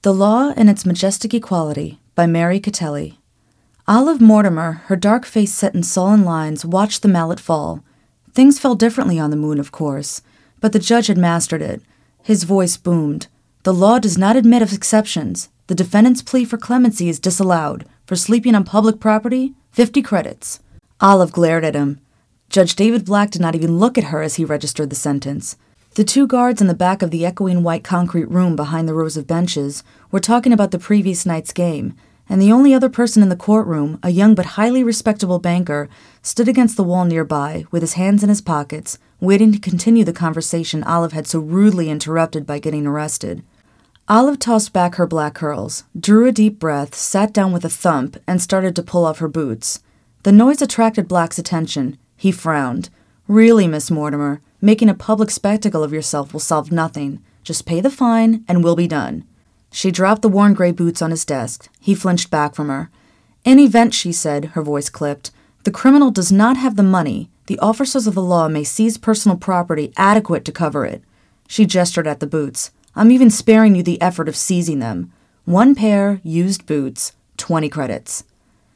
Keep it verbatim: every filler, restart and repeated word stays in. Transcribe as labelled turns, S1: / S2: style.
S1: The Law and Its Majestic Equality by Mary Catelli. Olive Mortimer, her dark face set in sullen lines, watched the mallet fall. Things fell differently on the moon, of course, but the judge had mastered it. His voice boomed. The law does not admit of exceptions. The defendant's plea for clemency is disallowed. For sleeping on public property, fifty credits. Olive glared at him. Judge David Black did not even look at her as he registered the sentence. The two guards in the back of the echoing white concrete room behind the rows of benches were talking about the previous night's game, and the only other person in the courtroom, a young but highly respectable banker, stood against the wall nearby, with his hands in his pockets, waiting to continue the conversation Olive had so rudely interrupted by getting arrested. Olive tossed back her black curls, drew a deep breath, sat down with a thump, and started to pull off her boots. The noise attracted Black's attention. He frowned. Really, Miss Mortimer, making a public spectacle of yourself will solve nothing. Just pay the fine, and we'll be done. She dropped the worn gray boots on his desk. He flinched back from her. In event, she said, her voice clipped, the criminal does not have the money. The officers of the law may seize personal property adequate to cover it. She gestured at the boots. I'm even sparing you the effort of seizing them. One pair, used boots, twenty credits.